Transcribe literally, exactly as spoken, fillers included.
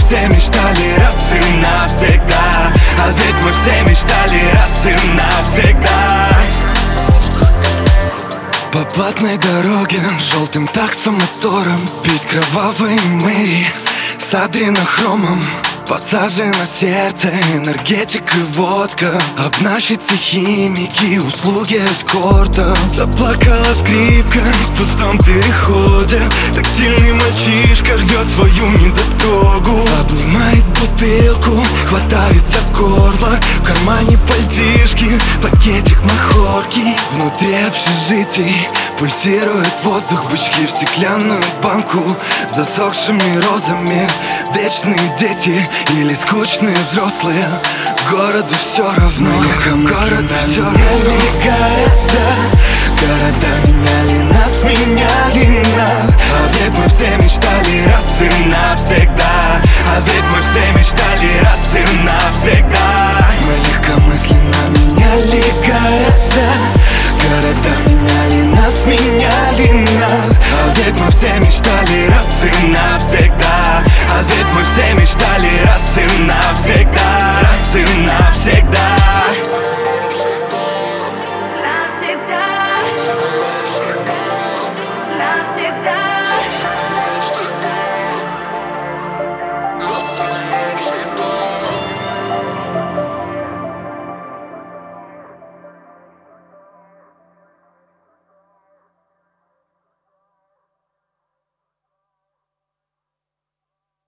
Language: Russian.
все мечтали раз и навсегда. А ведь мы все мечтали раз и навсегда. По платной дороге, желтым таксомотором, пить кровавые мэри с адренохромом. Пассажи на сердце, энергетик и водка, обнащицы, химики, услуги эскорта. Заплакала скрипка в пустом переходе. Тактильный мальчишка ждет свою недотрогу. Обнимает бутылку, хватает за горло. В кармане пальтишки, пакетик махорки. Внутри общежитий пульсирует воздух. Бычки в стеклянную банку с засохшими розами. Вечные дети или скучные взрослые, городу все равно. Городу все равно. Города, города меняли нас, меняли нас.